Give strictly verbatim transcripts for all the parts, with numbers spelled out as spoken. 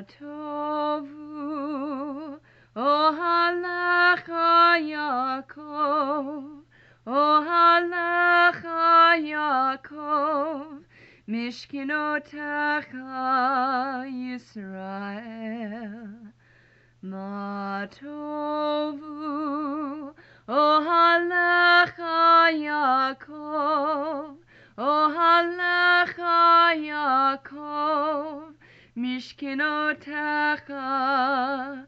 tovu ohalecha Yaakov, ohalecha Yaakov, mishkenotecha Yisrael. Ma tovu ohalecha Yaakov, ohalecha Yaakov, mishkenotecha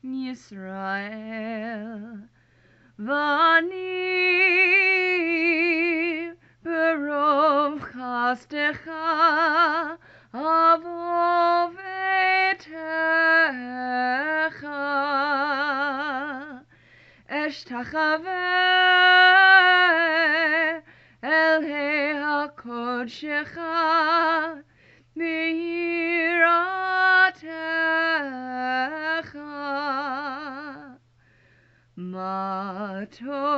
Yisrael. Vani berov chastecha avov etecha, eshtachaveh el hakodshecha b'yiratecha. Ma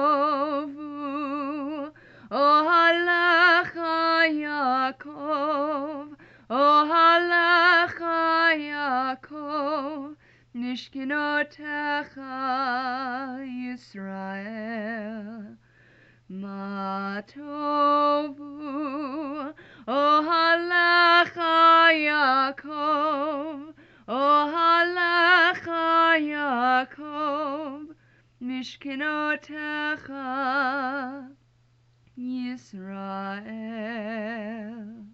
tovu ohalecha Yaakov, ohalecha Yaakov, mishkenotecha Yisrael. Ma tovu ohalecha Yaakov, ohalecha Yaakov, mishkenotecha Yisrael.